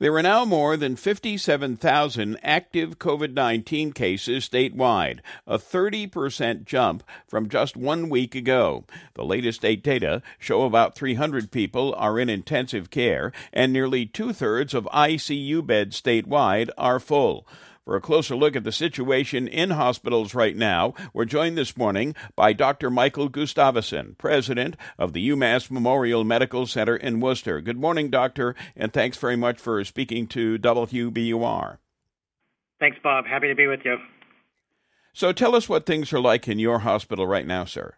There are now more than 57,000 active COVID-19 cases statewide, a 30% jump from just 1 week ago. The latest state data show about 300 people are in intensive care, and nearly two-thirds of ICU beds statewide are full. For a closer look at the situation in hospitals right now, we're joined this morning by Dr. Michael Gustavson, president of the UMass Memorial Medical Center in Worcester. Good morning, doctor, and thanks very much for speaking to WBUR. Thanks, Bob. Happy to be with you. So tell us what things are like in your hospital right now, sir.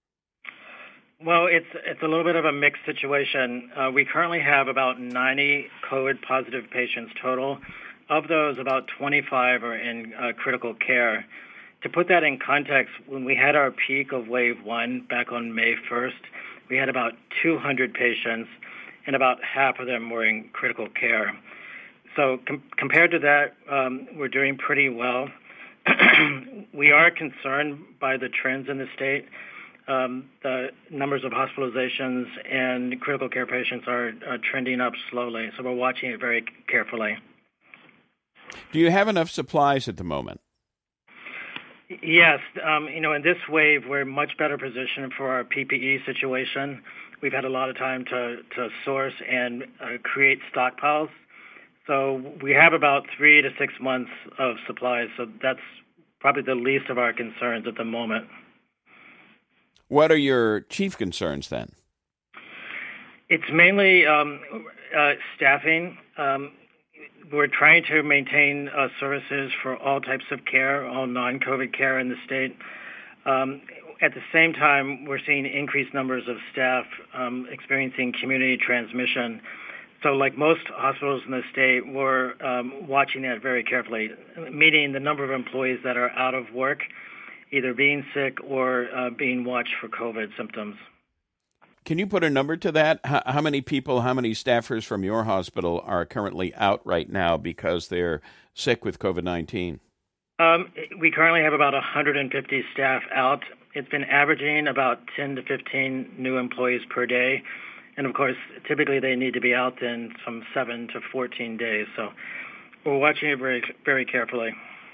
Well, it's a little bit of a mixed situation. We currently have about 90 COVID-positive patients total. Of those, about 25 are in critical care. To put that in context, when we had our peak of Wave 1 back on May 1st, we had about 200 patients, and about half of them were in critical care. So compared to that, we're doing pretty well. We are concerned by the trends in the state. The numbers of hospitalizations and critical care patients are trending up slowly, so we're watching it very carefully. Do you have enough supplies at the moment? Yes. In this wave, we're much better positioned for our PPE situation. We've had a lot of time to source and create stockpiles. So we have about 3 to 6 months of supplies. So that's probably the least of our concerns at the moment. What are your chief concerns then? It's mainly staffing. We're trying to maintain services for all types of care, all non-COVID care in the state. At the same time, we're seeing increased numbers of staff experiencing community transmission. So like most hospitals in the state, we're watching that very carefully, meaning the number of employees that are out of work, either being sick or being watched for COVID symptoms. Can you put a number to that? How many people, how many staffers from your hospital are currently out right now because they're sick with COVID-19? We currently have about 150 staff out. It's been averaging about 10 to 15 new employees per day. And of course, typically they need to be out in from 7 to 14 days. So we're watching it very, very carefully.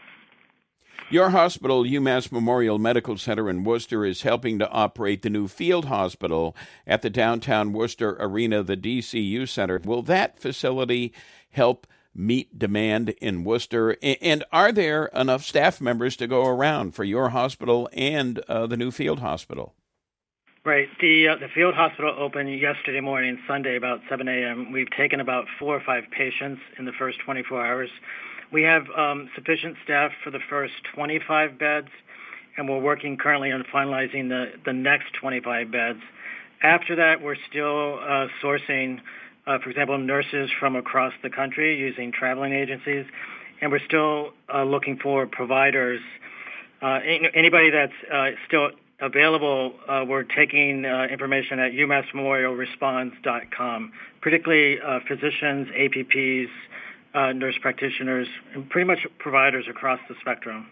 Your hospital, UMass Memorial Medical Center in Worcester, is helping to operate the new field hospital at the downtown Worcester Arena, the DCU Center. Will that facility help meet demand in Worcester? And are there enough staff members to go around for your hospital and the new field hospital? Right. The field hospital opened yesterday morning, Sunday, about 7 a.m. We've taken about 4 or 5 patients in the first 24 hours. We have sufficient staff for the first 25 beds, and we're working currently on finalizing the next 25 beds. After that, we're still sourcing, for example, nurses from across the country using traveling agencies, and we're still looking for providers. Anybody that's still available, we're taking information at umassmemorialresponds.com, particularly physicians, APPs, nurse practitioners, and pretty much providers across the spectrum.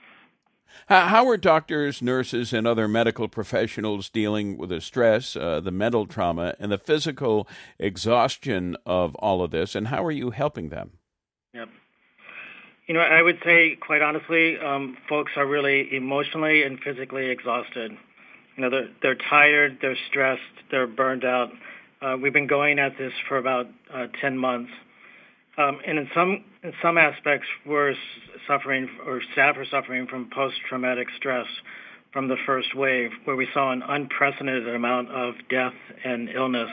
How are doctors, nurses, and other medical professionals dealing with the stress, the mental trauma, and the physical exhaustion of all of this, and how are you helping them? Yep. I would say, quite honestly, folks are really emotionally and physically exhausted. They're tired, they're stressed, they're burned out. We've been going at this for about 10 months. And in some aspects, we're suffering, or staff are suffering from post-traumatic stress from the first wave, where we saw an unprecedented amount of death and illness.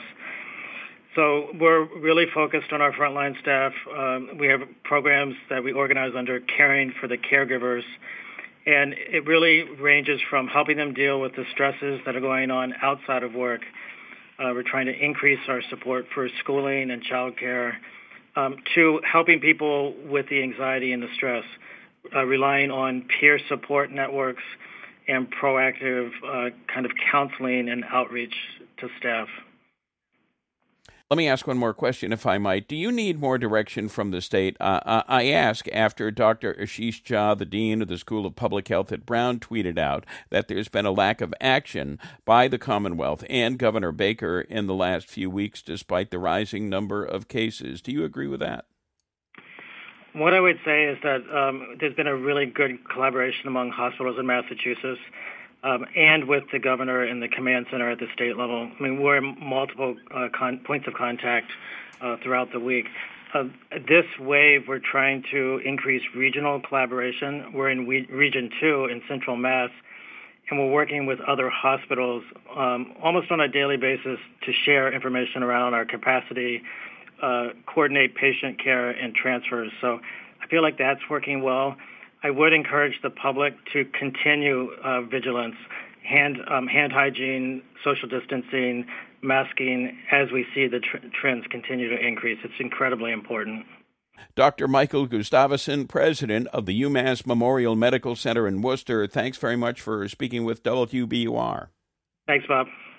So we're really focused on our frontline staff. We have programs that we organize under Caring for the Caregivers, and it really ranges from helping them deal with the stresses that are going on outside of work. We're trying to increase our support for schooling and childcare, to helping people with the anxiety and the stress, relying on peer support networks and proactive kind of counseling and outreach to staff. Let me ask one more question, if I might. Do you need more direction from the state? I ask after Dr. Ashish Jha, the dean of the School of Public Health at Brown, tweeted out that there's been a lack of action by the Commonwealth and Governor Baker in the last few weeks, despite the rising number of cases. Do you agree with that? What I would say is that there's been a really good collaboration among hospitals in Massachusetts. And with the governor and the command center at the state level. I mean, we're in multiple points of contact throughout the week. This wave, we're trying to increase regional collaboration. We're in Region 2 in Central Mass, and we're working with other hospitals almost on a daily basis to share information around our capacity, coordinate patient care and transfers. So I feel like that's working well. I would encourage the public to continue vigilance, hand hygiene, social distancing, masking, as we see the trends continue to increase. It's incredibly important. Dr. Michael Gustafson, president of the UMass Memorial Medical Center in Worcester, thanks very much for speaking with WBUR. Thanks, Bob.